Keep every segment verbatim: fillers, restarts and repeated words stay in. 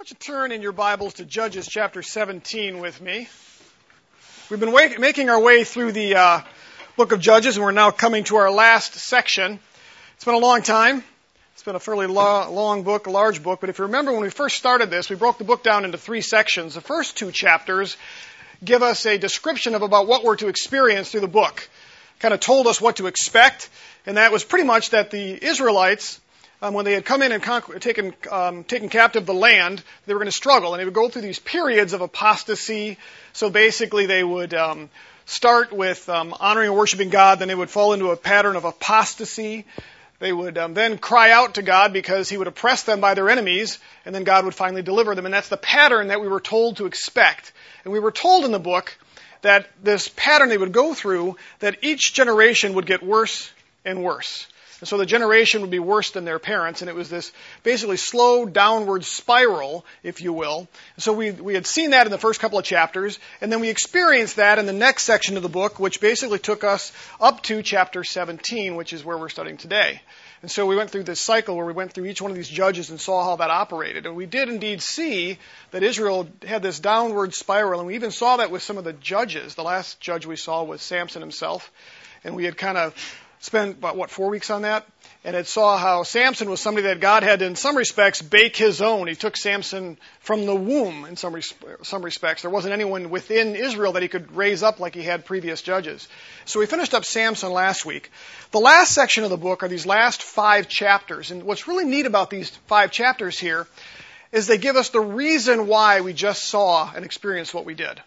don't you turn in your Bibles to Judges chapter seventeen with me? We've been wa- making our way through the uh, book of Judges, and we're now coming to our last section. It's been a long time. It's been a fairly lo- long book, a large book, but if you remember when we first started this, we broke the book down into three sections. The first two chapters give us a description of about what we're to experience through the book. Kind of told us what to expect, and that was pretty much that the Israelites, Um, when they had come in and conquer, taken, um, taken captive the land, they were going to struggle, and they would go through these periods of apostasy. So basically, they would um, start with um, honoring and worshiping God, then they would fall into a pattern of apostasy. They would um, then cry out to God because He would oppress them by their enemies, and then God would finally deliver them. And that's the pattern that we were told to expect. And we were told in the book that this pattern they would go through, that each generation would get worse and worse. And so the generation would be worse than their parents, and it was this basically slow downward spiral, if you will. So we we had seen that in the first couple of chapters, and then we experienced that in the next section of the book, which basically took us up to chapter seventeen, which is where we're studying today. And so we went through this cycle where we went through each one of these judges and saw how that operated. And we did indeed see that Israel had this downward spiral, and we even saw that with some of the judges. The last judge we saw was Samson himself, and we had kind of spent, about, what, four weeks on that? And it saw how Samson was somebody that God had, in some respects, bake his own. He took Samson from the womb, in some, res- some respects. There wasn't anyone within Israel that he could raise up like he had previous judges. So we finished up Samson last week. The last section of the book are these last five chapters. And what's really neat about these five chapters here is they give us the reason why we just saw and experienced what we did.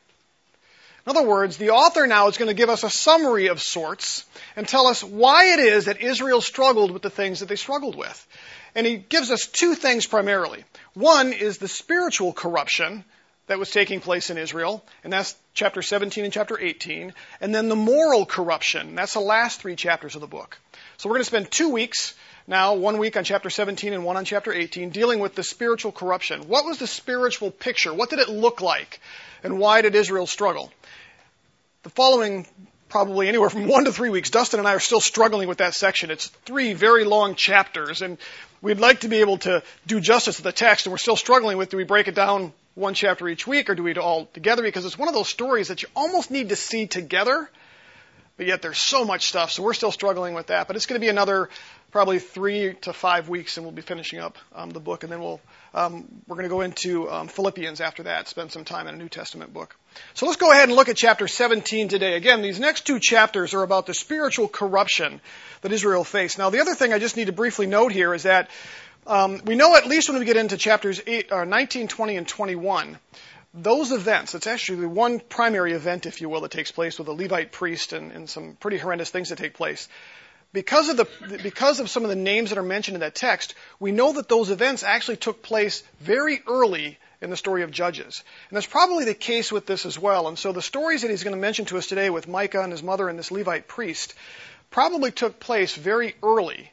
In other words, the author now is going to give us a summary of sorts and tell us why it is that Israel struggled with the things that they struggled with. And he gives us two things primarily. One is the spiritual corruption that was taking place in Israel, and that's chapter seventeen and chapter eighteen. And then the moral corruption. That's the last three chapters of the book. So we're going to spend two weeks now, one week on chapter seventeen and one on chapter eighteen, dealing with the spiritual corruption. What was the spiritual picture? What did it look like? And why did Israel struggle? The following, probably anywhere from one to three weeks, Dustin and I are still struggling with that section. It's three very long chapters, and we'd like to be able to do justice to the text, and we're still struggling with, do we break it down one chapter each week, or do we do it all together? Because it's one of those stories that you almost need to see together, but yet there's so much stuff, so we're still struggling with that. But it's going to be another probably three to five weeks, and we'll be finishing up um, the book, and then we'll um, we're going to go into um, Philippians after that, spend some time in a New Testament book. So let's go ahead and look at chapter seventeen today. Again, these next two chapters are about the spiritual corruption that Israel faced. Now, the other thing I just need to briefly note here is that um, we know at least when we get into chapters eight, or nineteen, twenty, and twenty-one, those events, it's actually the one primary event, if you will, that takes place with a Levite priest and, and some pretty horrendous things that take place. Because of the because of some of the names that are mentioned in that text, we know that those events actually took place very early in the story of Judges. And that's probably the case with this as well. And so the stories that he's going to mention to us today with Micah and his mother and this Levite priest probably took place very early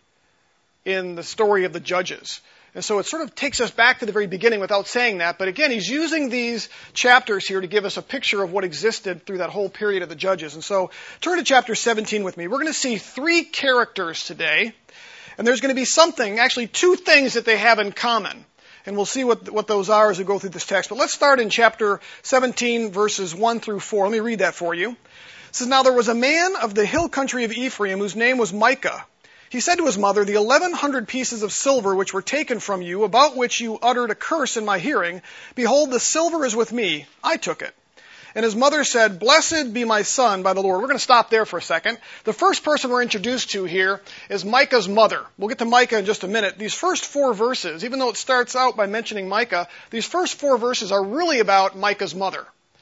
in the story of the Judges. And so it sort of takes us back to the very beginning without saying that. But again, he's using these chapters here to give us a picture of what existed through that whole period of the Judges. And so turn to chapter seventeen with me. We're going to see three characters today. And there's going to be something, actually two things that they have in common. And we'll see what, what those are as we go through this text. But let's start in chapter seventeen, verses one through four. Let me read that for you. It says, "Now there was a man of the hill country of Ephraim whose name was Micah. He said to his mother, 'The eleven hundred pieces of silver which were taken from you, about which you uttered a curse in my hearing, behold, the silver is with me. I took it.' And his mother said, 'Blessed be my son by the Lord.'" We're going to stop there for a second. The first person we're introduced to here is Micah's mother. We'll get to Micah in just a minute. These first four verses, even though it starts out by mentioning Micah, these first four verses are really about Micah's mother.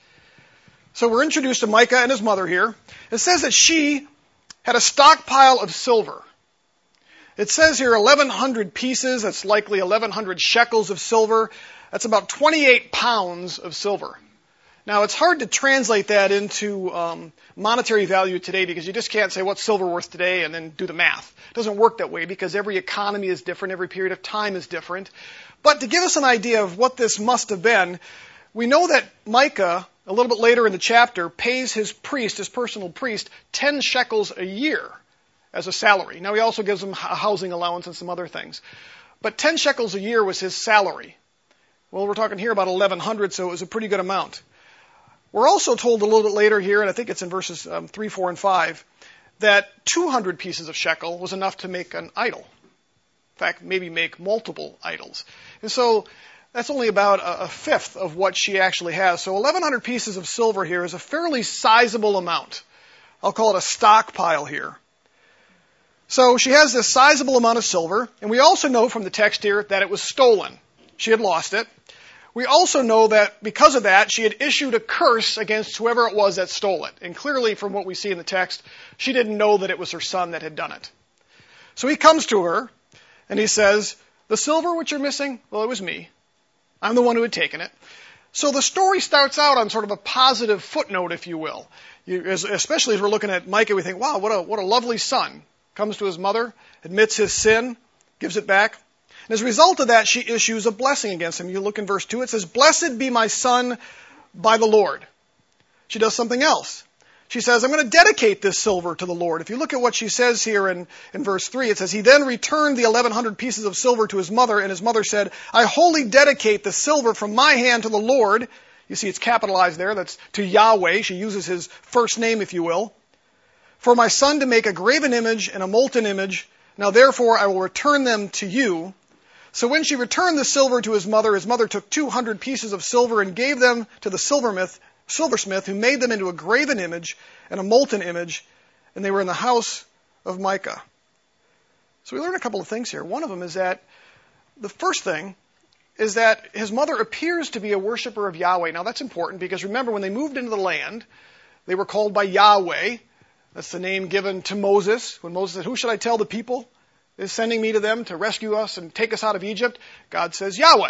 So we're introduced to Micah and his mother here. It says that she had a stockpile of silver. It says here eleven hundred pieces. That's likely eleven hundred shekels of silver. That's about twenty-eight pounds of silver. Now, it's hard to translate that into um, monetary value today because you just can't say what's silver worth today and then do the math. It doesn't work that way because every economy is different, every period of time is different. But to give us an idea of what this must have been, we know that Micah, a little bit later in the chapter, pays his priest, his personal priest, ten shekels a year as a salary. Now, he also gives him a housing allowance and some other things. But ten shekels a year was his salary. Well, we're talking here about eleven hundred, so it was a pretty good amount. We're also told a little bit later here, and I think it's in verses um, three, four, and five, that two hundred pieces of shekel was enough to make an idol. In fact, maybe make multiple idols. And so that's only about a, a fifth of what she actually has. So eleven hundred pieces of silver here is a fairly sizable amount. I'll call it a stockpile here. So she has this sizable amount of silver, and we also know from the text here that it was stolen. She had lost it. We also know that because of that, she had issued a curse against whoever it was that stole it. And clearly, from what we see in the text, she didn't know that it was her son that had done it. So he comes to her, and he says, the silver which you're missing, well, it was me. I'm the one who had taken it. So the story starts out on sort of a positive footnote, if you will. You, as, especially as we're looking at Micah, we think, wow, what a, what a lovely son. Comes to his mother, admits his sin, gives it back. And as a result of that, she issues a blessing against him. You look in verse two, it says, blessed be my son by the Lord. She does something else. She says, I'm going to dedicate this silver to the Lord. If you look at what she says here in, in verse three, it says, he then returned the eleven hundred pieces of silver to his mother, and his mother said, I wholly dedicate the silver from my hand to the Lord. You see it's capitalized there. That's to Yahweh. She uses his first name, if you will. For my son to make a graven image and a molten image. Now therefore I will return them to you. So when she returned the silver to his mother, his mother took two hundred pieces of silver and gave them to the silversmith, silversmith, who made them into a graven image and a molten image, and they were in the house of Micah. So we learn a couple of things here. One of them is that the first thing is that his mother appears to be a worshiper of Yahweh. Now that's important because remember, when they moved into the land, they were called by Yahweh. That's the name given to Moses. When Moses said, who should I tell the people is sending me to them to rescue us and take us out of Egypt? God says, Yahweh.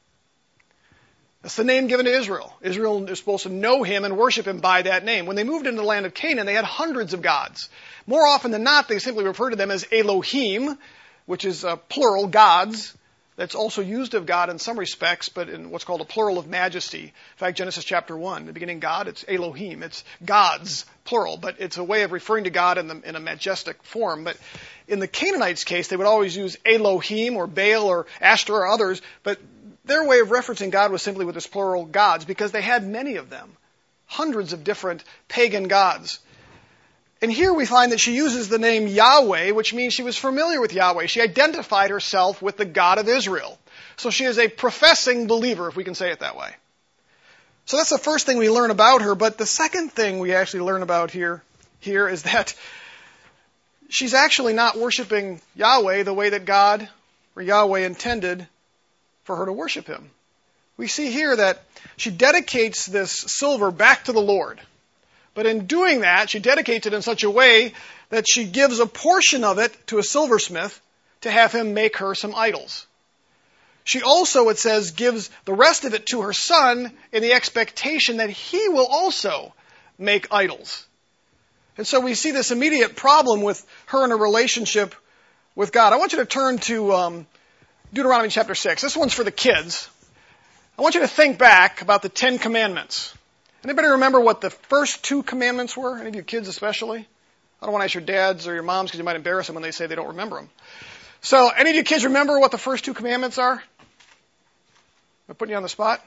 That's the name given to Israel. Israel is supposed to know him and worship him by that name. When they moved into the land of Canaan, they had hundreds of gods. More often than not, they simply refer to them as Elohim, which is uh, plural, gods. That's also used of God in some respects, but in what's called a plural of majesty. In fact, Genesis chapter one, in the beginning God, it's Elohim. It's gods, plural, but it's a way of referring to God in, the, in a majestic form. But in the Canaanites' case, they would always use Elohim or Baal or Ashtoreth or others, but their way of referencing God was simply with this plural gods because they had many of them, hundreds of different pagan gods. And here we find that she uses the name Yahweh, which means she was familiar with Yahweh. She identified herself with the God of Israel. So she is a professing believer, if we can say it that way. So that's the first thing we learn about her. But the second thing we actually learn about here, here is that she's actually not worshiping Yahweh the way that God or Yahweh intended for her to worship him. We see here that she dedicates this silver back to the Lord. But in doing that, she dedicates it in such a way that she gives a portion of it to a silversmith to have him make her some idols. She also, it says, gives the rest of it to her son in the expectation that he will also make idols. And so we see this immediate problem with her in a relationship with God. I want you to turn to um, Deuteronomy chapter six. This one's for the kids. I want you to think back about the Ten Commandments. Anybody remember what the first two commandments were? Any of you kids especially? I don't want to ask your dads or your moms because you might embarrass them when they say they don't remember them. So, any of you kids remember what the first two commandments are? Am I putting you on the spot?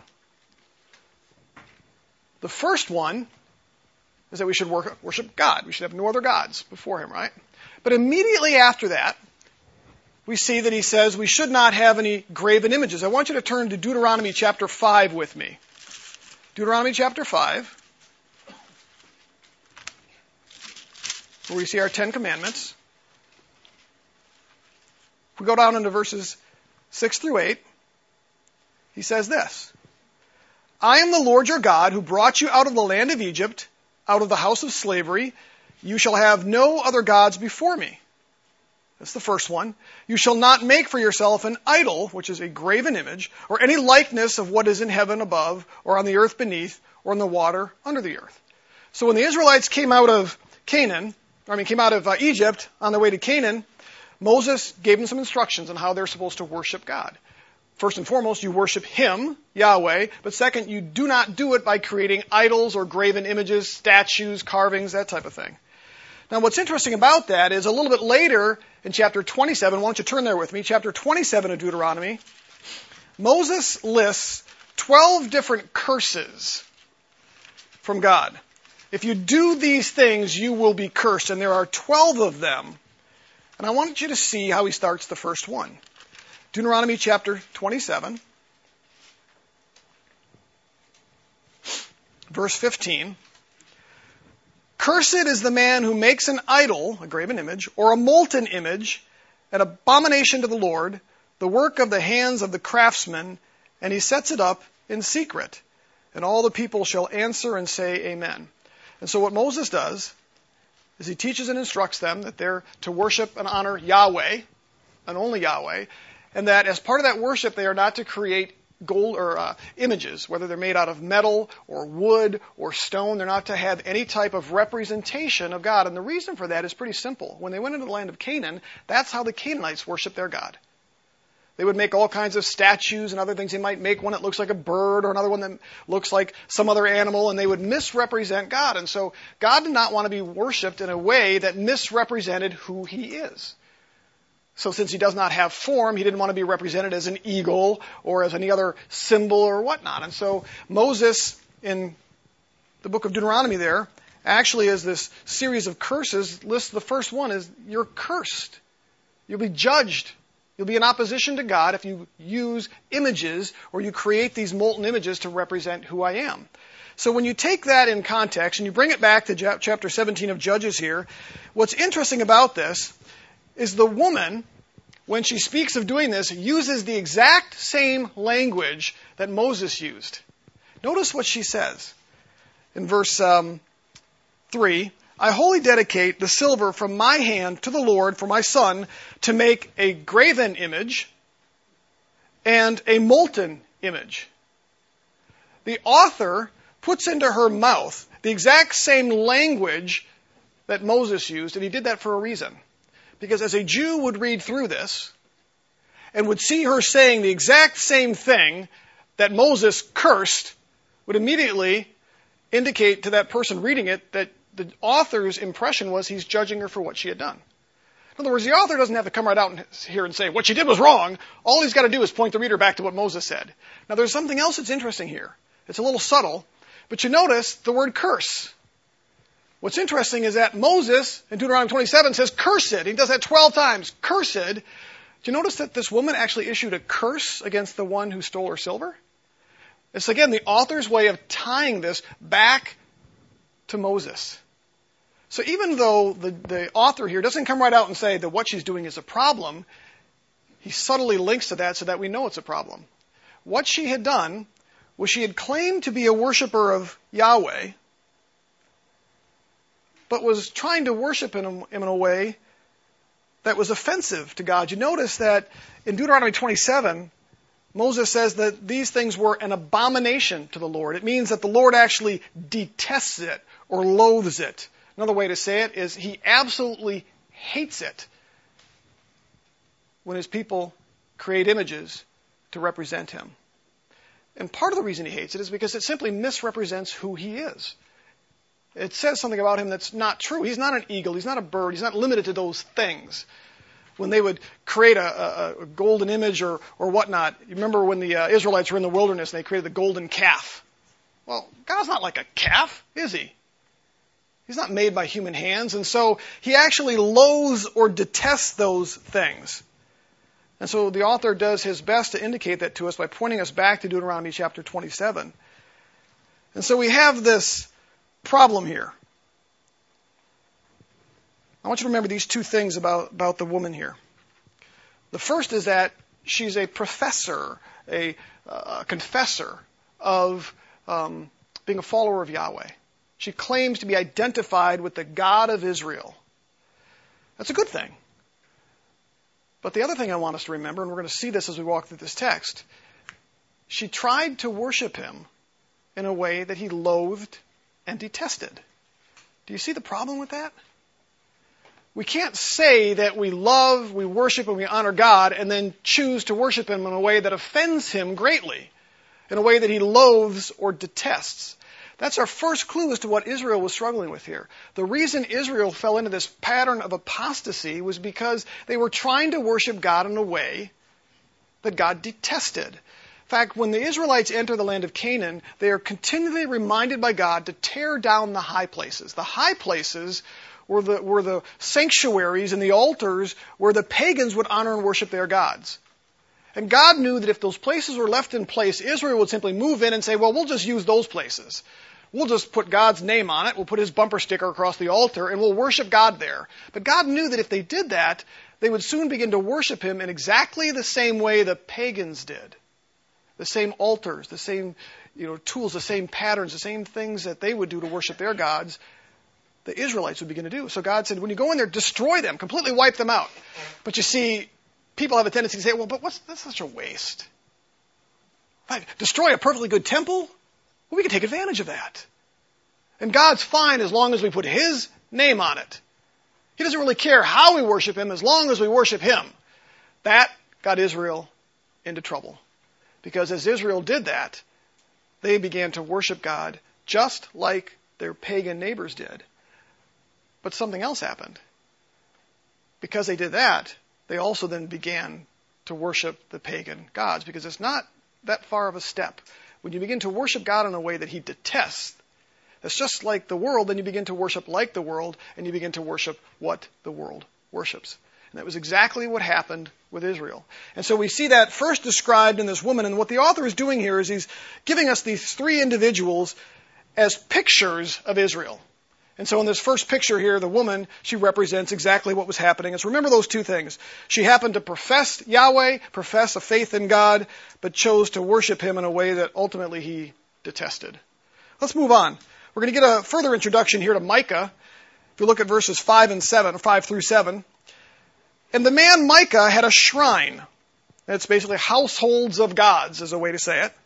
The first one is that we should worship God. We should have no other gods before him, right? But immediately after that, we see that he says we should not have any graven images. I want you to turn to Deuteronomy chapter five with me. Deuteronomy chapter five, where we see our Ten Commandments. If we go down into verses six through eight, he says this, I am the Lord your God who brought you out of the land of Egypt, out of the house of slavery. You shall have no other gods before me. That's the first one. You shall not make for yourself an idol, which is a graven image, or any likeness of what is in heaven above, or on the earth beneath, or in the water under the earth. So when the Israelites came out of Canaan, I mean, came out of uh, Egypt on their way to Canaan, Moses gave them some instructions on how they're supposed to worship God. First and foremost, you worship him, Yahweh, but second, you do not do it by creating idols or graven images, statues, carvings, that type of thing. Now, what's interesting about that is a little bit later in chapter twenty-seven, why don't you turn there with me, chapter twenty-seven of Deuteronomy, Moses lists twelve different curses from God. If you do these things, you will be cursed. And there are twelve of them. And I want you to see how he starts the first one. Deuteronomy chapter twenty-seven, verse fifteen. Cursed is the man who makes an idol, a graven image, or a molten image, an abomination to the Lord, the work of the hands of the craftsman, and he sets it up in secret. And all the people shall answer and say, Amen. And so what Moses does is he teaches and instructs them that they're to worship and honor Yahweh, and only Yahweh, and that as part of that worship, they are not to create gold or uh, images, whether they're made out of metal or wood or stone. They're not to have any type of representation of God. And the reason for that is pretty simple. When they went into the land of Canaan, that's how the Canaanites worshiped their God. They would make all kinds of statues and other things. They might make one that looks like a bird or another one that looks like some other animal, and they would misrepresent God. And so God did not want to be worshipped in a way that misrepresented who he is. So since he does not have form, he didn't want to be represented as an eagle or as any other symbol or whatnot. And so Moses, in the book of Deuteronomy there, actually as this series of curses, lists the first one is, you're cursed. You'll be judged. You'll be in opposition to God if you use images or you create these molten images to represent who I am. So when you take that in context and you bring it back to chapter seventeen of Judges here, what's interesting about this is the woman, when she speaks of doing this, uses the exact same language that Moses used. Notice what she says in verse um, three. I wholly dedicate the silver from my hand to the Lord for my son to make a graven image and a molten image. The author puts into her mouth the exact same language that Moses used, and he did that for a reason. Because as a Jew would read through this and would see her saying the exact same thing that Moses cursed, would immediately indicate to that person reading it that the author's impression was he's judging her for what she had done. In other words, the author doesn't have to come right out here and say, what she did was wrong. All he's got to do is point the reader back to what Moses said. Now, there's something else that's interesting here. It's a little subtle, but you notice the word curse. What's interesting is that Moses, in Deuteronomy twenty-seven, says, cursed. He does that twelve times. Cursed. Do you notice that this woman actually issued a curse against the one who stole her silver? It's, again, the author's way of tying this back to Moses. So even though the, the author here doesn't come right out and say that what she's doing is a problem, he subtly links to that so that we know it's a problem. What she had done was she had claimed to be a worshiper of Yahweh, but was trying to worship him in a way that was offensive to God. You notice that in Deuteronomy twenty-seven, Moses says that these things were an abomination to the Lord. It means that the Lord actually detests it or loathes it. Another way to say it is he absolutely hates it when his people create images to represent him. And part of the reason he hates it is because it simply misrepresents who he is. It says something about him that's not true. He's not an eagle. He's not a bird. He's not limited to those things. When they would create a, a, a golden image or, or whatnot, you remember when the uh, Israelites were in the wilderness and they created the golden calf. Well, God's not like a calf, is he? He's not made by human hands. And so he actually loathes or detests those things. And so the author does his best to indicate that to us by pointing us back to Deuteronomy chapter twenty-seven. And so we have this problem here. I want you to remember these two things about, about the woman here. The first is that she's a professor, a, a confessor of um, being a follower of Yahweh. She claims to be identified with the God of Israel. That's a good thing. But the other thing I want us to remember, and we're going to see this as we walk through this text, she tried to worship him in a way that he loathed and detested. Do you see the problem with that? We can't say that we love, we worship, and we honor God and then choose to worship him in a way that offends him greatly, in a way that he loathes or detests. That's our first clue as to what Israel was struggling with here. The reason Israel fell into this pattern of apostasy was because they were trying to worship God in a way that God detested. fact, when the Israelites enter the land of Canaan, they are continually reminded by God to tear down the high places. The high places were the, were the sanctuaries and the altars where the pagans would honor and worship their gods. And God knew that if those places were left in place, Israel would simply move in and say, well, we'll just use those places. We'll just put God's name on it. We'll put his bumper sticker across the altar and we'll worship God there. But God knew that if they did that, they would soon begin to worship him in exactly the same way the pagans did. The same altars, the same, you know, tools, the same patterns, the same things that they would do to worship their gods, the Israelites would begin to do. So God said, when you go in there, destroy them, completely wipe them out. But you see, people have a tendency to say, well, but what's that's such a waste? Right? Destroy a perfectly good temple? Well, we can take advantage of that. And God's fine as long as we put his name on it. He doesn't really care how we worship him as long as we worship him. That got Israel into trouble. Because as Israel did that, they began to worship God just like their pagan neighbors did. But something else happened. Because they did that, they also then began to worship the pagan gods. Because it's not that far of a step. When you begin to worship God in a way that he detests, that's just like the world, then you begin to worship like the world, and you begin to worship what the world worships. And that was exactly what happened with Israel. And so we see that first described in this woman. And what the author is doing here is he's giving us these three individuals as pictures of Israel. And so in this first picture here, the woman, she represents exactly what was happening. And so remember those two things. She happened to profess Yahweh, profess a faith in God, but chose to worship him in a way that ultimately he detested. Let's move on. We're going to get a further introduction here to Micah. If you look at verses five and seven, or five through seven. And the man Micah had a shrine. It's basically households of gods, is a way to say it.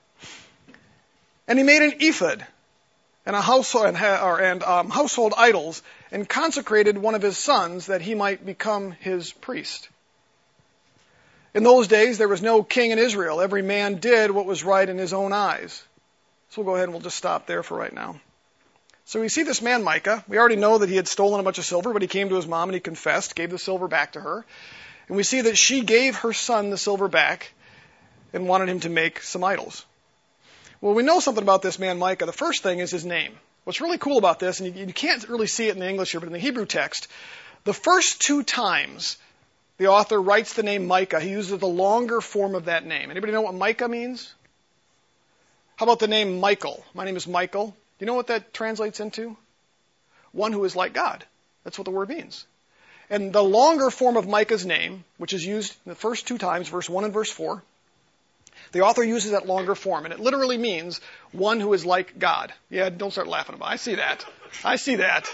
And he made an ephod and a household and, and um, household idols, and consecrated one of his sons that he might become his priest. In those days, there was no king in Israel. Every man did what was right in his own eyes. So we'll go ahead and we'll just stop there for right now. So we see this man, Micah. We already know that he had stolen a bunch of silver, but he came to his mom and he confessed, gave the silver back to her. And we see that she gave her son the silver back and wanted him to make some idols. Well, we know something about this man, Micah. The first thing is his name. What's really cool about this, and you, you can't really see it in the English here, but in the Hebrew text, the first two times the author writes the name Micah, he uses the longer form of that name. Anybody know what Micah means? How about the name Michael? My name is Michael. Do you know what that translates into? One who is like God. That's what the word means. And the longer form of Micah's name, which is used the first two times, verse one and verse four, the author uses that longer form, and it literally means one who is like God. Yeah, don't start laughing about it. I see that. I see that.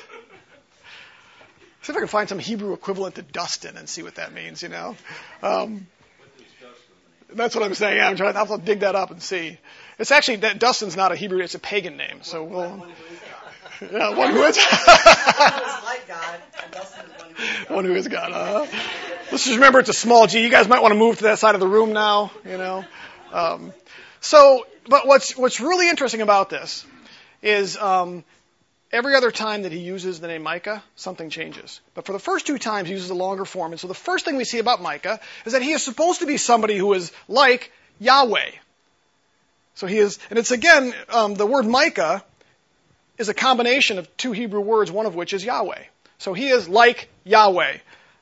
See if I can find some Hebrew equivalent to Dustin and see what that means, you know. Um, that's what I'm saying. Yeah, I'm trying to, I'll have to dig that up and see. It's actually, that Dustin's not a Hebrew, it's a pagan name. So we'll... Yeah, one who is like God, and Dustin is one who is God. One who is God. Uh, let's just remember it's a small G. You guys might want to move to that side of the room now, you know. Um, so, but what's what's really interesting about this is um, every other time that he uses the name Micah, something changes. But for the first two times, he uses a longer form. And so the first thing we see about Micah is that he is supposed to be somebody who is like Yahweh. So he is, and it's again, um, the word Micah is a combination of two Hebrew words, one of which is Yahweh. So he is like Yahweh.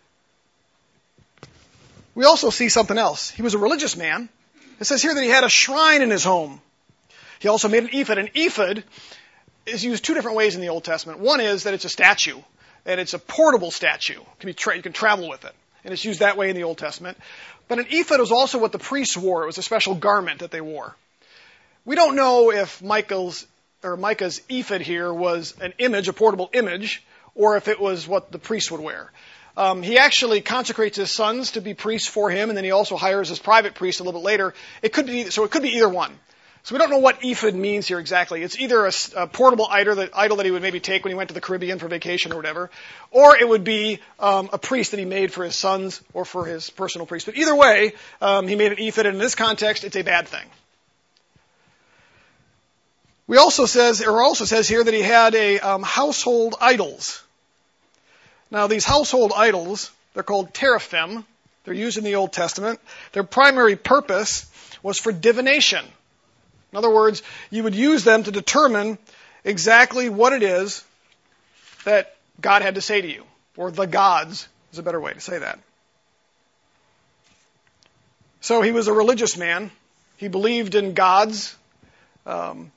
We also see something else. He was a religious man. It says here that he had a shrine in his home. He also made an ephod. An ephod is used two different ways in the Old Testament. One is that it's a statue, and it's a portable statue. It can be tra- you can travel with it, and it's used that way in the Old Testament. But an ephod was also what the priests wore. It was a special garment that they wore. We don't know if Michael's or Micah's ephod here was an image, a portable image, or if it was what the priests would wear. Um, he actually consecrates his sons to be priests for him, and then he also hires his private priest a little bit later. It could be so. It could be either one. So we don't know what ephod means here exactly. It's either a, a portable idol that, idol that he would maybe take when he went to the Caribbean for vacation or whatever, or it would be um, a priest that he made for his sons or for his personal priest. But either way, um, he made an ephod, and in this context, it's a bad thing. We also says, or also says here that he had a um, household idols. Now, these household idols, they're called teraphim. They're used in the Old Testament. Their primary purpose was for divination. In other words, you would use them to determine exactly what it is that God had to say to you, or the gods is a better way to say that. So he was a religious man. He believed in gods. Um,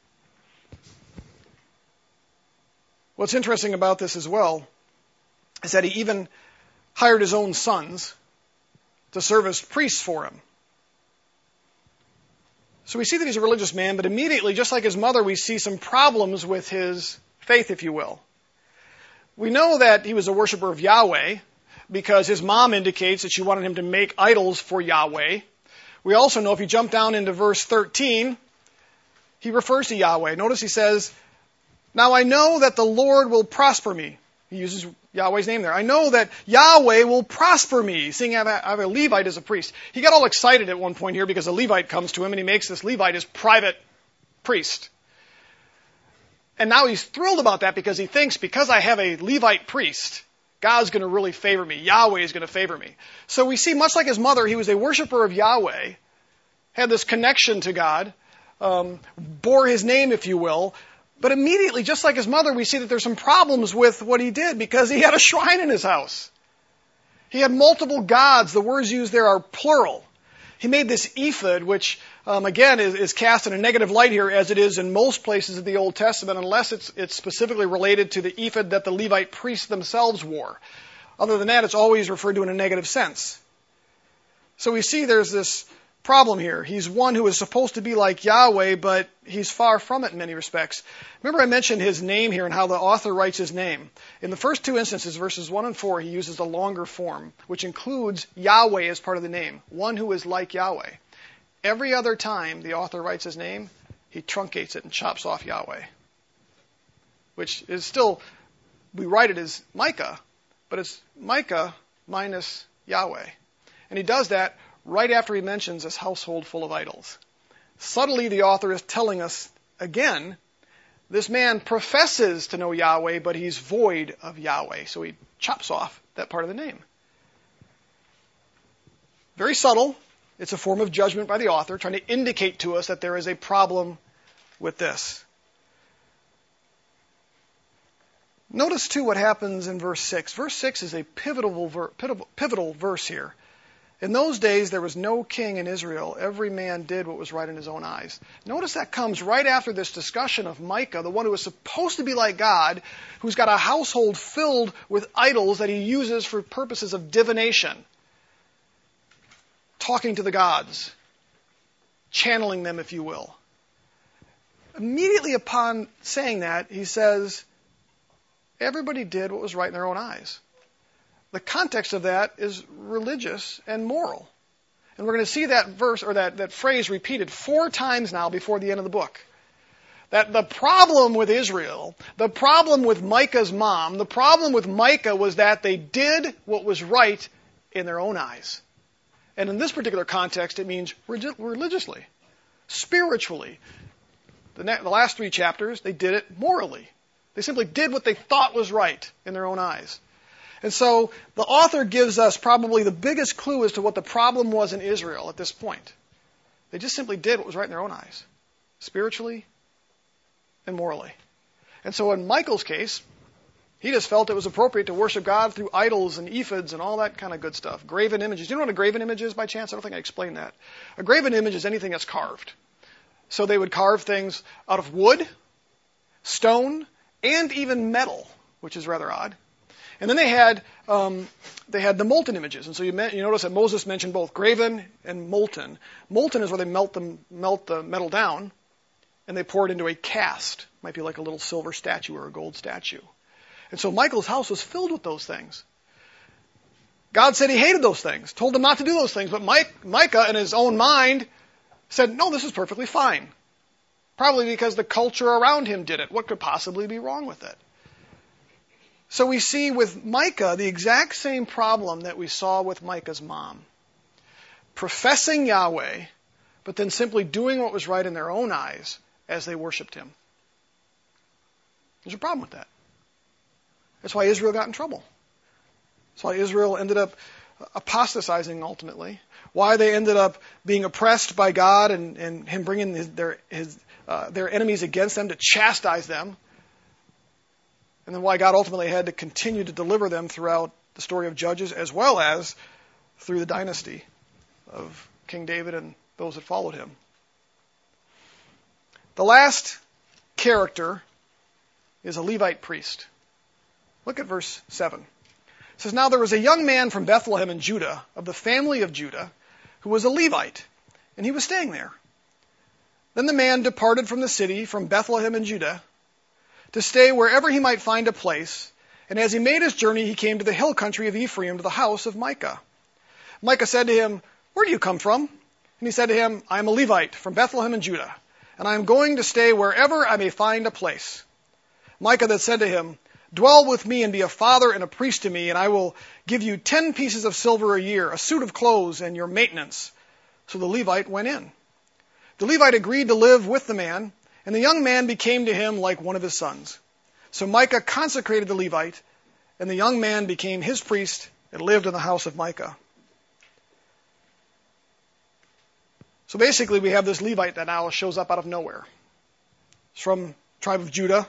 what's interesting about this as well is that he even hired his own sons to serve as priests for him. So we see that he's a religious man, but immediately, just like his mother, we see some problems with his faith, if you will. We know that he was a worshiper of Yahweh because his mom indicates that she wanted him to make idols for Yahweh. We also know, if you jump down into verse thirteen, he refers to Yahweh. Notice he says, "Now I know that the Lord will prosper me." He uses Yahweh's name there. "I know that Yahweh will prosper me," seeing I have, a, I have a Levite as a priest. He got all excited at one point here because a Levite comes to him and he makes this Levite his private priest. And now he's thrilled about that because he thinks, because I have a Levite priest, God's going to really favor me. Yahweh is going to favor me. So we see, much like his mother, he was a worshiper of Yahweh, had this connection to God, um, bore his name, if you will. But immediately, just like his mother, we see that there's some problems with what he did because he had a shrine in his house. He had multiple gods. The words used there are plural. He made this ephod, which, um, again, is, is cast in a negative light here, as it is in most places of the Old Testament, unless it's, it's specifically related to the ephod that the Levite priests themselves wore. Other than that, it's always referred to in a negative sense. So we see there's this problem here. He's one who is supposed to be like Yahweh, but he's far from it in many respects. Remember I mentioned his name here and how the author writes his name. In the first two instances, verses one and four, he uses the longer form, which includes Yahweh as part of the name, one who is like Yahweh. Every other time the author writes his name, he truncates it and chops off Yahweh, which is still, we write it as Micah, but it's Micah minus Yahweh. And he does that right after he mentions this household full of idols. Subtly, the author is telling us, again, this man professes to know Yahweh, but he's void of Yahweh. So he chops off that part of the name. Very subtle. It's a form of judgment by the author, trying to indicate to us that there is a problem with this. Notice, too, what happens in verse six. Verse six is a pivotal, pivotal, pivotal verse here. In those days, there was no king in Israel. Every man did what was right in his own eyes. Notice that comes right after this discussion of Micah, the one who is supposed to be like God, who's got a household filled with idols that he uses for purposes of divination. Talking to the gods. Channeling them, if you will. Immediately upon saying that, he says, everybody did what was right in their own eyes. The context of that is religious and moral. And we're going to see that verse or that, that phrase repeated four times now before the end of the book. That the problem with Israel, the problem with Micah's mom, the problem with Micah was that they did what was right in their own eyes. And in this particular context, it means religiously, spiritually. The, ne- the last three chapters, they did it morally. They simply did what they thought was right in their own eyes. And so the author gives us probably the biggest clue as to what the problem was in Israel at this point. They just simply did what was right in their own eyes, spiritually and morally. And so in Michael's case, he just felt it was appropriate to worship God through idols and ephods and all that kind of good stuff. Graven images. Do you know what a graven image is by chance? I don't think I explained that. A graven image is anything that's carved. So they would carve things out of wood, stone, and even metal, which is rather odd. And then they had um, they had the molten images, and so you, me- you notice that Moses mentioned both graven and molten. Molten is where they melt them melt the metal down, and they pour it into a cast. Might be like a little silver statue or a gold statue. And so Michael's house was filled with those things. God said He hated those things, told them not to do those things, but Mike, Micah, in his own mind, said, "No, this is perfectly fine." Probably because the culture around him did it. What could possibly be wrong with it? So we see with Micah the exact same problem that we saw with Micah's mom. Professing Yahweh, but then simply doing what was right in their own eyes as they worshipped Him. There's a problem with that. That's why Israel got in trouble. That's why Israel ended up apostatizing ultimately, why they ended up being oppressed by God and, and Him bringing his, their, his, uh, their enemies against them to chastise them, and then why God ultimately had to continue to deliver them throughout the story of Judges, as well as through the dynasty of King David and those that followed him. The last character is a Levite priest. Look at verse seven. It says, "Now there was a young man from Bethlehem in Judah, of the family of Judah, who was a Levite, and he was staying there. Then the man departed from the city, from Bethlehem in Judah, to stay wherever he might find a place. And as he made his journey, he came to the hill country of Ephraim, to the house of Micah. Micah said to him, 'Where do you come from?' And he said to him, 'I am a Levite from Bethlehem in Judah, and I am going to stay wherever I may find a place.' Micah then said to him, 'Dwell with me and be a father and a priest to me, and I will give you ten pieces of silver a year, a suit of clothes, and your maintenance.' So the Levite went in. The Levite agreed to live with the man, and the young man became to him like one of his sons. So Micah consecrated the Levite, and the young man became his priest and lived in the house of Micah." So basically we have this Levite that now shows up out of nowhere. He's from the tribe of Judah.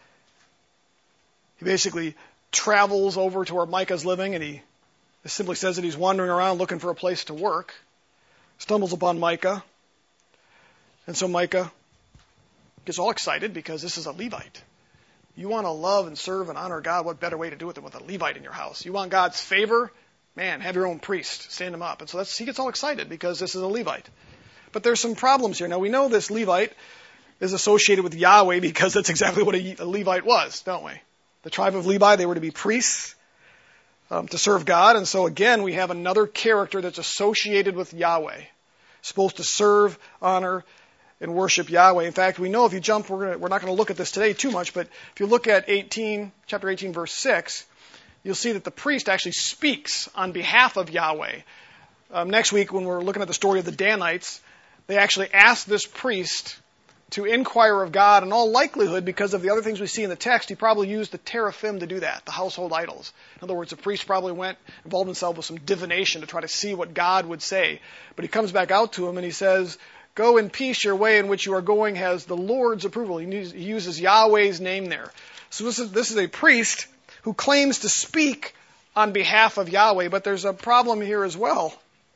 He basically travels over to where Micah's living, and he simply says that he's wandering around looking for a place to work. Stumbles upon Micah. And so Micah gets all excited because this is a Levite. You want to love and serve and honor God, what better way to do it than with a Levite in your house? You want God's favor? Man, have your own priest. Stand him up. And so that's, he gets all excited because this is a Levite. But there's some problems here. Now we know this Levite is associated with Yahweh because that's exactly what a, a Levite was, don't we? The tribe of Levi, they were to be priests um, to serve God. And so again, we have another character that's associated with Yahweh, supposed to serve, honor, and worship Yahweh. In fact, we know if you jump, we're, gonna, we're not going to look at this today too much, but if you look at eighteen, chapter eighteen, verse six, you'll see that the priest actually speaks on behalf of Yahweh. Um, next week, when we're looking at the story of the Danites, they actually asked this priest to inquire of God. In all likelihood, because of the other things we see in the text, he probably used the teraphim to do that, the household idols. In other words, the priest probably went, involved himself with some divination to try to see what God would say. But he comes back out to him and he says, "Go in peace, your way in which you are going has the Lord's approval." He uses Yahweh's name there. So this is, this is a priest who claims to speak on behalf of Yahweh, but there's a problem here as well.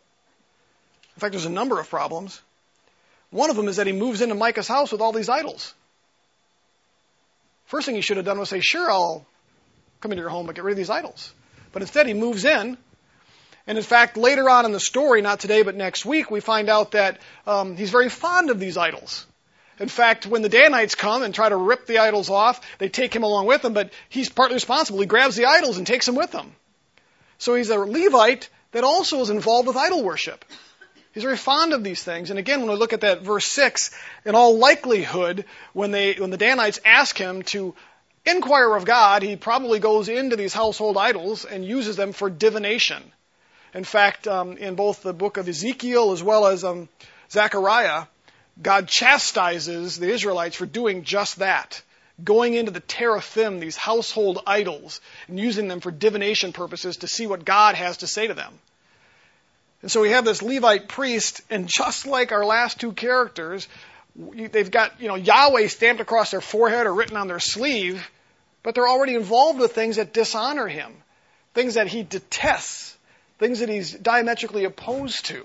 In fact, there's a number of problems. One of them is that he moves into Micah's house with all these idols. First thing he should have done was say, "Sure, I'll come into your home, but get rid of these idols." But instead he moves in. And in fact, later on in the story, not today but next week, we find out that um, he's very fond of these idols. In fact, when the Danites come and try to rip the idols off, they take him along with them, but he's partly responsible. He grabs the idols and takes them with him. So he's a Levite that also is involved with idol worship. He's very fond of these things. And again, when we look at that verse six, in all likelihood, when they when the Danites ask him to inquire of God, he probably goes into these household idols and uses them for divination. In fact, um, in both the book of Ezekiel as well as um, Zechariah, God chastises the Israelites for doing just that, going into the teraphim, these household idols, and using them for divination purposes to see what God has to say to them. And so we have this Levite priest, and just like our last two characters, they've got, you know, Yahweh stamped across their forehead or written on their sleeve, but they're already involved with things that dishonor him, things that he detests, things that he's diametrically opposed to.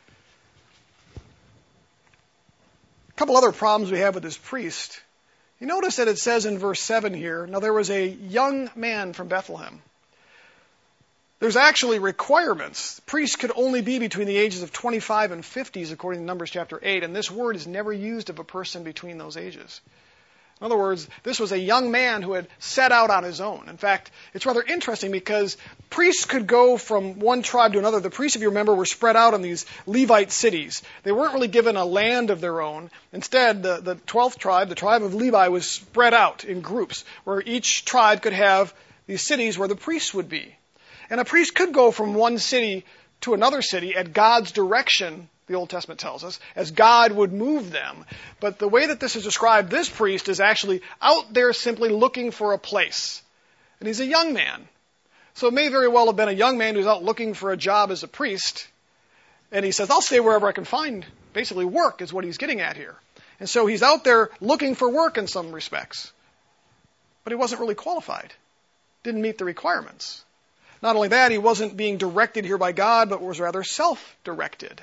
A couple other problems we have with this priest. You notice that it says in verse seven here, "Now there was a young man from Bethlehem." There's actually requirements. Priests could only be between the ages of twenty-five and fifties, according to Numbers chapter eight, and this word is never used of a person between those ages. In other words, this was a young man who had set out on his own. In fact, it's rather interesting because priests could go from one tribe to another. The priests, if you remember, were spread out in these Levite cities. They weren't really given a land of their own. Instead, the, the twelfth tribe, the tribe of Levi, was spread out in groups where each tribe could have these cities where the priests would be. And a priest could go from one city to another city at God's direction, the Old Testament tells us, as God would move them. But the way that this is described, this priest is actually out there simply looking for a place. And he's a young man. So it may very well have been a young man who's out looking for a job as a priest, and he says, I'll stay wherever I can find, basically work is what he's getting at here. And so he's out there looking for work in some respects. But he wasn't really qualified. Didn't meet the requirements. Not only that, he wasn't being directed here by God, but was rather self-directed.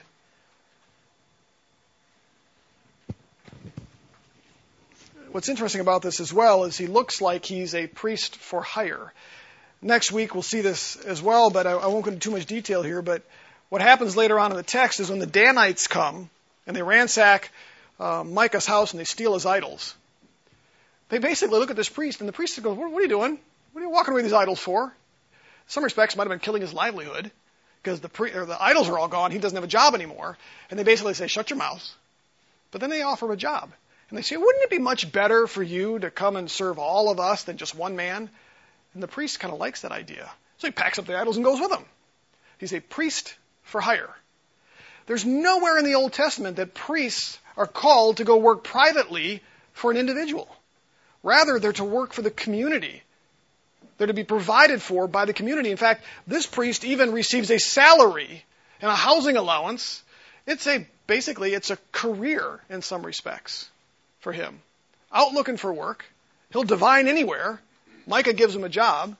What's interesting about this as well is he looks like he's a priest for hire. Next week we'll see this as well, but I, I won't go into too much detail here. But what happens later on in the text is when the Danites come and they ransack uh, Micah's house and they steal his idols, they basically look at this priest, and the priest goes, what, what are you doing? What are you walking away with these idols for? In some respects, it might have been killing his livelihood, because the, pre- or the idols are all gone. He doesn't have a job anymore. And they basically say, shut your mouth. But then they offer him a job. And they say, wouldn't it be much better for you to come and serve all of us than just one man? And the priest kind of likes that idea. So he packs up the idols and goes with them. He's a priest for hire. There's nowhere in the Old Testament that priests are called to go work privately for an individual. Rather, they're to work for the community. They're to be provided for by the community. In fact, this priest even receives a salary and a housing allowance. It's a, basically, it's a career in some respects for him. Out looking for work. He'll divine anywhere. Micah gives him a job.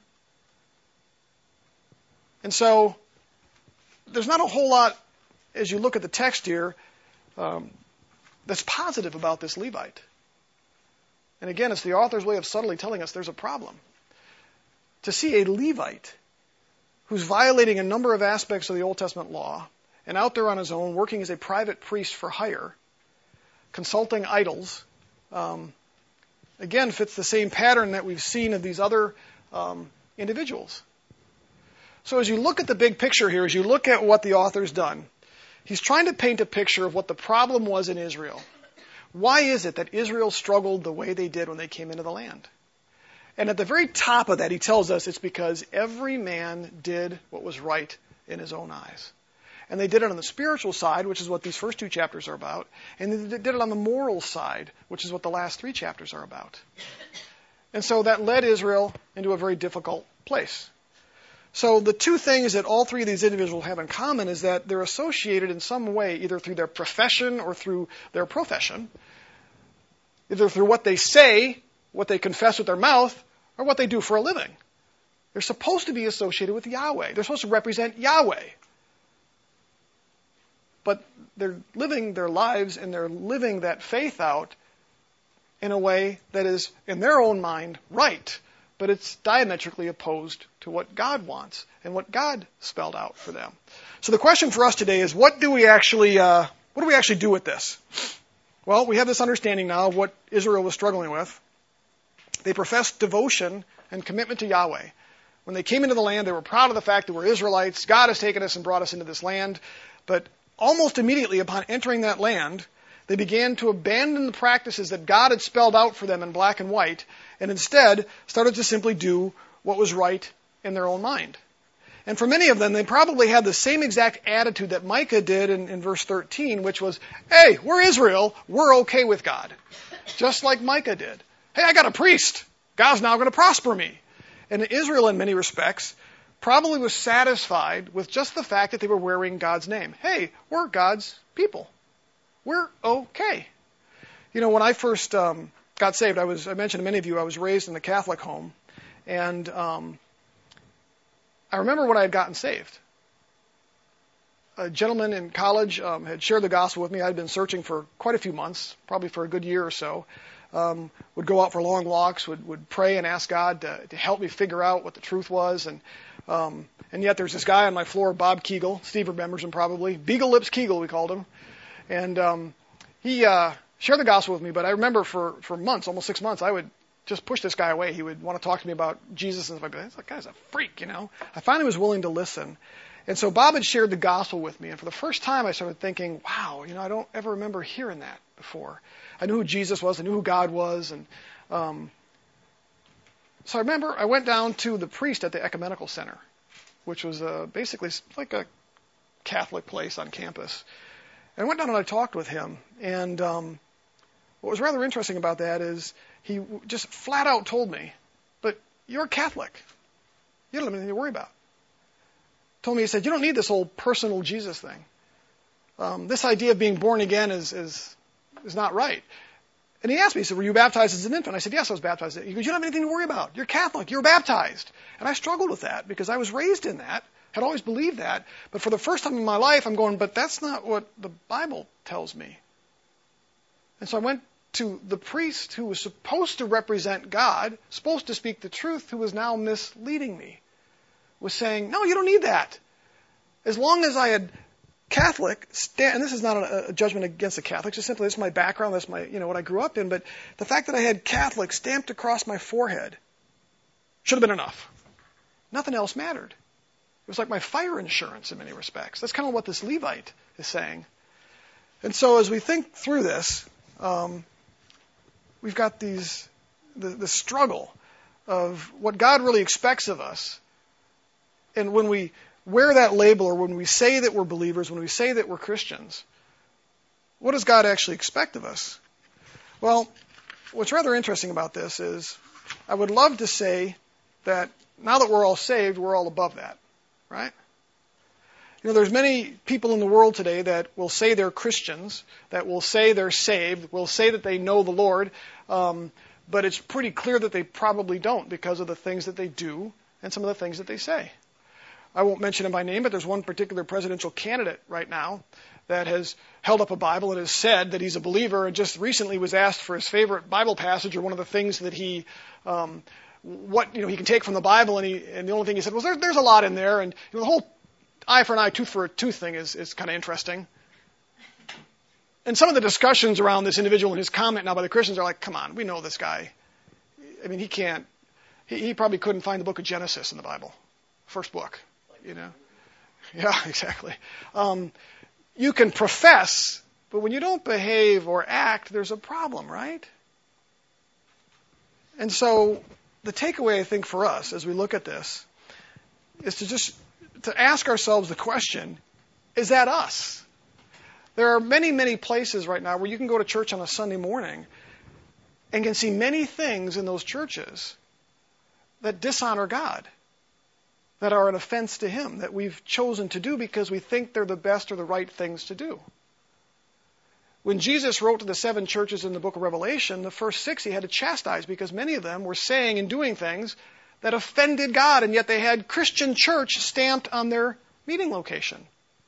And so, there's not a whole lot, as you look at the text here, um, that's positive about this Levite. And again, it's the author's way of subtly telling us there's a problem. To see a Levite who's violating a number of aspects of the Old Testament law and out there on his own working as a private priest for hire, consulting idols, um, again, fits the same pattern that we've seen of these other um, individuals. So as you look at the big picture here, as you look at what the author's done, he's trying to paint a picture of what the problem was in Israel. Why is it that Israel struggled the way they did when they came into the land? And at the very top of that, he tells us it's because every man did what was right in his own eyes. And they did it on the spiritual side, which is what these first two chapters are about. And they did it on the moral side, which is what the last three chapters are about. And so that led Israel into a very difficult place. So the two things that all three of these individuals have in common is that they're associated in some way, either through their profession or through their profession, either through what they say, what they confess with their mouth, or what they do for a living. They're supposed to be associated with Yahweh. They're supposed to represent Yahweh. But they're living their lives and they're living that faith out in a way that is, in their own mind, right. But it's diametrically opposed to what God wants and what God spelled out for them. So the question for us today is, what do we actually, uh, what do we actually do with this? Well, we have this understanding now of what Israel was struggling with. They professed devotion and commitment to Yahweh. When they came into the land, they were proud of the fact that we're Israelites. God has taken us and brought us into this land. But almost immediately upon entering that land, they began to abandon the practices that God had spelled out for them in black and white, and instead started to simply do what was right in their own mind. And for many of them, they probably had the same exact attitude that Micah did in, in verse thirteen, which was, hey, we're Israel, we're okay with God. Just like Micah did. Hey, I got a priest. God's now going to prosper me. And Israel, in many respects, probably was satisfied with just the fact that they were wearing God's name. Hey, we're God's people. We're okay. You know, when I first um, got saved, I was, I mentioned to many of you, I was raised in the Catholic home. And um, I remember when I had gotten saved. A gentleman in college um, had shared the gospel with me. I had been searching for quite a few months, probably for a good year or so. Um, would go out for long walks, would, would pray and ask God to, to help me figure out what the truth was. And um, and yet there's this guy on my floor, Bob Kegel. Steve remembers him probably. Beagle Lips Kegel, we called him. And um, he uh, shared the gospel with me, but I remember for, for months, almost six months, I would just push this guy away. He would want to talk to me about Jesus and stuff like that. That guy's a freak, you know. I finally was willing to listen. And so Bob had shared the gospel with me. And for the first time, I started thinking, wow, you know, I don't ever remember hearing that before. I knew who Jesus was. I knew who God was. And um, so I remember I went down to the priest at the Ecumenical Center, which was uh, basically like a Catholic place on campus. And I went down and I talked with him. And um, what was rather interesting about that is he just flat out told me, but you're Catholic. You don't have anything to worry about. Told me, he said, you don't need this whole personal Jesus thing. Um, this idea of being born again is, is, is not right. And he asked me, he said, were you baptized as an infant? I said, yes, I was baptized. He goes, you don't have anything to worry about. You're Catholic. You're baptized. And I struggled with that because I was raised in that, had always believed that. But for the first time in my life, I'm going, but that's not what the Bible tells me. And so I went to the priest who was supposed to represent God, supposed to speak the truth, who was now misleading me, was saying, no, you don't need that. As long as I had Catholic, and this is not a, a judgment against the Catholics, just simply this is my background, that's my, you know, what I grew up in, but the fact that I had Catholic stamped across my forehead should have been enough. Nothing else mattered. It was like my fire insurance in many respects. That's kind of what this Levite is saying. And so as we think through this, um, we've got these the, the struggle of what God really expects of us. And when we wear that label, or when we say that we're believers, when we say that we're Christians, what does God actually expect of us? Well, what's rather interesting about this is I would love to say that now that we're all saved, we're all above that, right? You know, there's many people in the world today that will say they're Christians, that will say they're saved, will say that they know the Lord, um, but it's pretty clear that they probably don't because of the things that they do and some of the things that they say. I won't mention him by name, but there's one particular presidential candidate right now that has held up a Bible and has said that he's a believer, and just recently was asked for his favorite Bible passage or one of the things that he, um, what you know, he can take from the Bible, and he and the only thing he said was there, there's a lot in there, and you know, the whole eye for an eye, tooth for a tooth thing is is kind of interesting. And some of the discussions around this individual and his comment now by the Christians are like, come on, we know this guy. I mean, he can't. He, he probably couldn't find the book of Genesis in the Bible, first book. You know, yeah, exactly. Um, you can profess, but when you don't behave or act, there's a problem, right? And so the takeaway, I think, for us as we look at this is to just to ask ourselves the question, is that us? There are many, many places right now where you can go to church on a Sunday morning and can see many things in those churches that dishonor God, that are an offense to Him, that we've chosen to do because we think they're the best or the right things to do. When Jesus wrote to the seven churches in the book of Revelation, the first six He had to chastise because many of them were saying and doing things that offended God, and yet they had Christian church stamped on their meeting location.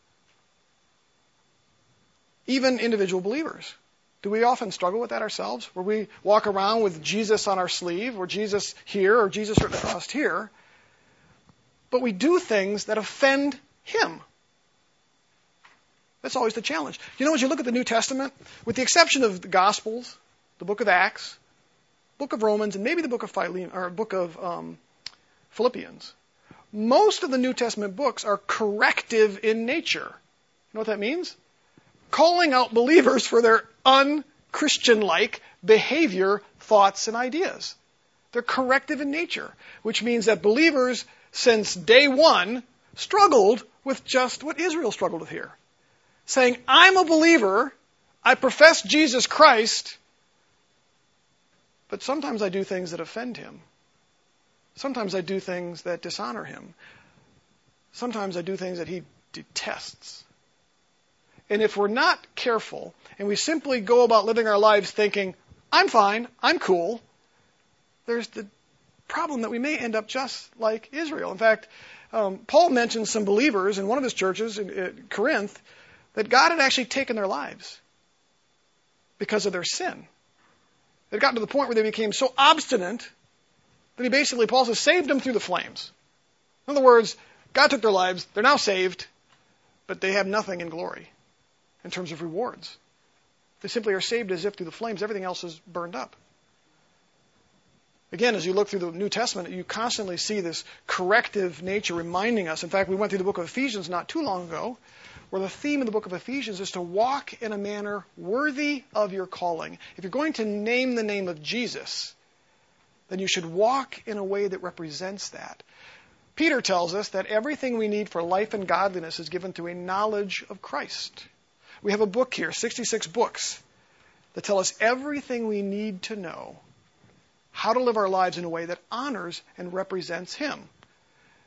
Even individual believers. Do we often struggle with that ourselves? Where we walk around with Jesus on our sleeve, or Jesus here, or Jesus written across here, but we do things that offend Him. That's always the challenge. You know, as you look at the New Testament, with the exception of the Gospels, the book of Acts, book of Romans, and maybe the book of Philemon, or book of um, Philippians, most of the New Testament books are corrective in nature. You know what that means? Calling out believers for their un-Christian-like behavior, thoughts, and ideas. They're corrective in nature, which means that believers since day one struggled with just what Israel struggled with here. Saying, I'm a believer, I profess Jesus Christ, but sometimes I do things that offend Him. Sometimes I do things that dishonor Him. Sometimes I do things that He detests. And if we're not careful, and we simply go about living our lives thinking, I'm fine, I'm cool, there's the problem that we may end up just like Israel. In fact, um, Paul mentions some believers in one of his churches in, in Corinth that God had actually taken their lives because of their sin. It had gotten to the point where they became so obstinate that he basically, Paul says, saved them through the flames. In other words, God took their lives, they're now saved, but they have nothing in glory in terms of rewards. They simply are saved as if through the flames. Everything else is burned up. Again, as you look through the New Testament, you constantly see this corrective nature reminding us. In fact, we went through the book of Ephesians not too long ago, where the theme of the book of Ephesians is to walk in a manner worthy of your calling. If you're going to name the name of Jesus, then you should walk in a way that represents that. Peter tells us that everything we need for life and godliness is given through a knowledge of Christ. We have a book here, sixty-six books, that tell us everything we need to know how to live our lives in a way that honors and represents Him.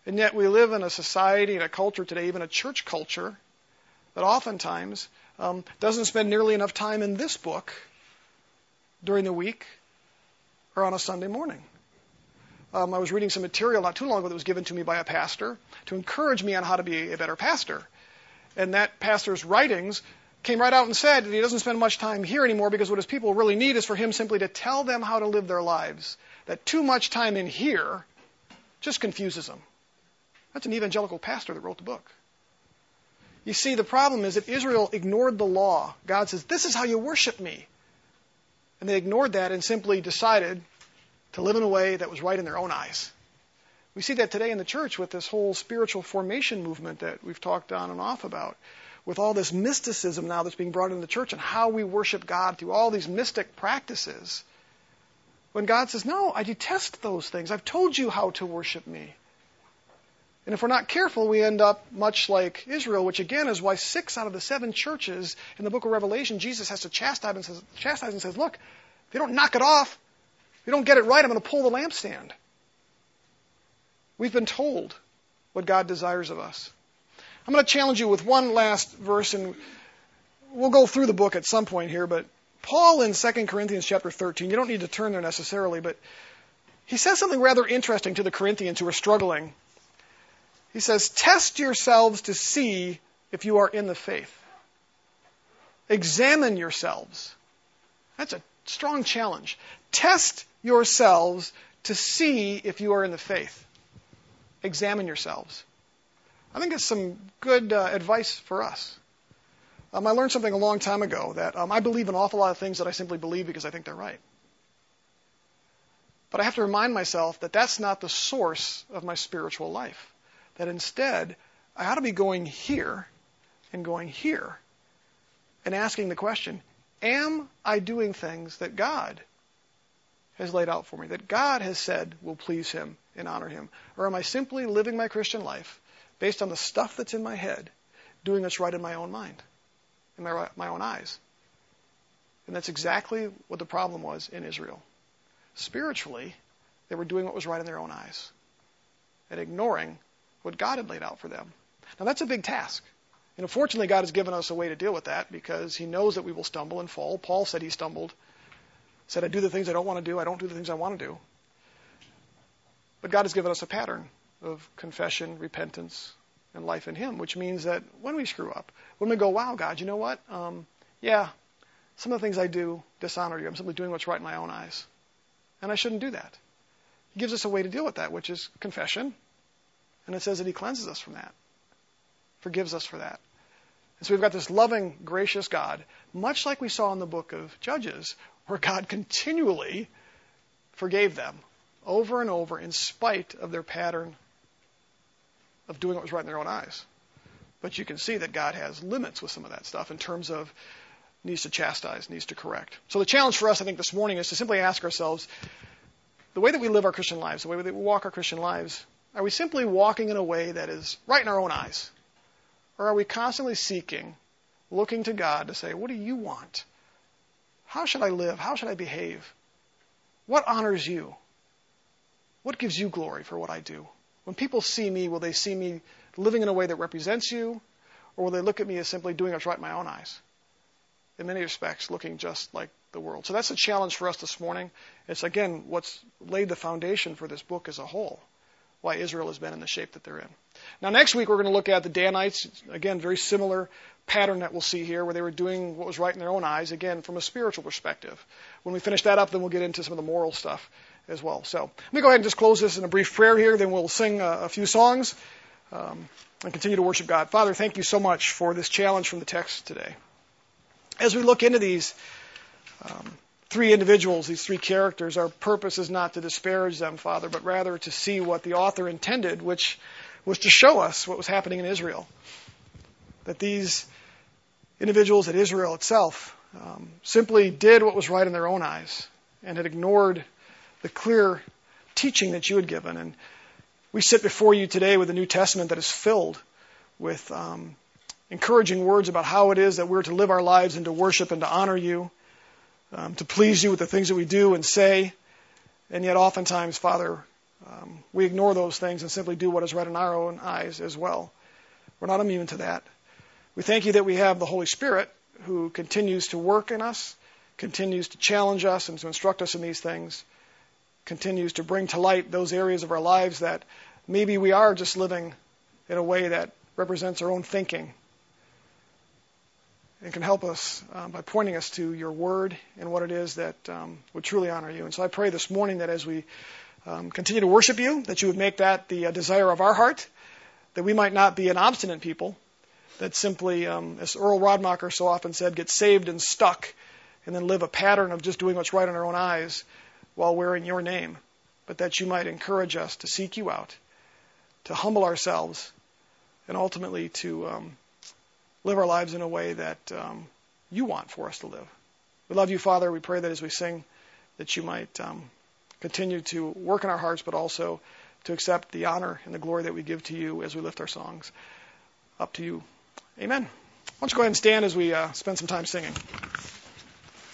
And yet we live in a society and a culture today, even a church culture, that oftentimes um, doesn't spend nearly enough time in this book during the week or on a Sunday morning. Um, I was reading some material not too long ago that was given to me by a pastor to encourage me on how to be a better pastor. And that pastor's writings came right out and said that he doesn't spend much time here anymore because what his people really need is for him simply to tell them how to live their lives. That too much time in here just confuses them. That's an evangelical pastor that wrote the book. You see, the problem is that Israel ignored the law. God says, this is how you worship me. And they ignored that and simply decided to live in a way that was right in their own eyes. We see that today in the church with this whole spiritual formation movement that we've talked on and off about, with all this mysticism now that's being brought into the church and how we worship God through all these mystic practices. When God says, no, I detest those things. I've told you how to worship me. And if we're not careful, we end up much like Israel, which again is why six out of the seven churches in the book of Revelation, Jesus has to chastise and says, chastise and says, look, if you don't knock it off, if you don't get it right, I'm going to pull the lampstand. We've been told what God desires of us. I'm going to challenge you with one last verse, and we'll go through the book at some point here, but Paul in Second Corinthians chapter thirteen, you don't need to turn there necessarily, but he says something rather interesting to the Corinthians who are struggling. He says, test yourselves to see if you are in the faith. Examine yourselves. That's a strong challenge. Test yourselves to see if you are in the faith. Examine yourselves. I think it's some good uh, advice for us. Um, I learned something a long time ago that um, I believe an awful lot of things that I simply believe because I think they're right. But I have to remind myself that that's not the source of my spiritual life. That instead, I ought to be going here and going here and asking the question, am I doing things that God has laid out for me, that God has said will please him and honor him? Or am I simply living my Christian life based on the stuff that's in my head, doing what's right in my own mind, in my, my own eyes? And that's exactly what the problem was in Israel. Spiritually, they were doing what was right in their own eyes and ignoring what God had laid out for them. Now that's a big task. And unfortunately, God has given us a way to deal with that because he knows that we will stumble and fall. Paul said he stumbled. Said, I do the things I don't want to do. I don't do the things I want to do. But God has given us a pattern of confession, repentance, and life in him, which means that when we screw up, when we go, wow, God, you know what? Um, yeah, some of the things I do dishonor you. I'm simply doing what's right in my own eyes. And I shouldn't do that. He gives us a way to deal with that, which is confession. And it says that he cleanses us from that, forgives us for that. And so we've got this loving, gracious God, much like we saw in the book of Judges, where God continually forgave them over and over in spite of their pattern of doing what was right in their own eyes. But you can see that God has limits with some of that stuff in terms of needs to chastise, needs to correct. So the challenge for us, I think, this morning is to simply ask ourselves, the way that we live our Christian lives, the way that we walk our Christian lives, are we simply walking in a way that is right in our own eyes? Or are we constantly seeking, looking to God to say, what do you want? How should I live? How should I behave? What honors you? What gives you glory for what I do? When people see me, will they see me living in a way that represents you? Or will they look at me as simply doing what's right in my own eyes? In many respects, looking just like the world. So that's a challenge for us this morning. It's, again, what's laid the foundation for this book as a whole. Why Israel has been in the shape that they're in. Now, next week, we're going to look at the Danites. Again, very similar pattern that we'll see here, where they were doing what was right in their own eyes, again, from a spiritual perspective. When we finish that up, then we'll get into some of the moral stuff as well. So let me go ahead and just close this in a brief prayer here. Then we'll sing a, a few songs um, and continue to worship God. Father, thank you so much for this challenge from the text today. As we look into these um, three individuals, these three characters, our purpose is not to disparage them, Father, but rather to see what the author intended, which was to show us what was happening in Israel. That these individuals at Israel itself um, simply did what was right in their own eyes and had ignored the clear teaching that you had given. And we sit before you today with a New Testament that is filled with um, encouraging words about how it is that we're to live our lives and to worship and to honor you, um, to please you with the things that we do and say. And yet oftentimes, Father, Um, we ignore those things and simply do what is right in our own eyes as well. We're not immune to that. We thank you that we have the Holy Spirit who continues to work in us, continues to challenge us and to instruct us in these things, continues to bring to light those areas of our lives that maybe we are just living in a way that represents our own thinking, and can help us um, by pointing us to your word and what it is that um, would truly honor you. And so I pray this morning that as we um, continue to worship you, that you would make that the uh, desire of our heart, that we might not be an obstinate people, that simply, um, as Earl Rodmacher so often said, get saved and stuck and then live a pattern of just doing what's right in our own eyes while wearing your name, but that you might encourage us to seek you out, to humble ourselves, and ultimately to um, live our lives in a way that um, you want for us to live. We love you, Father. We pray that as we sing, that you might um, continue to work in our hearts, but also to accept the honor and the glory that we give to you as we lift our songs up to you. Amen. Why don't you go ahead and stand as we uh, spend some time singing.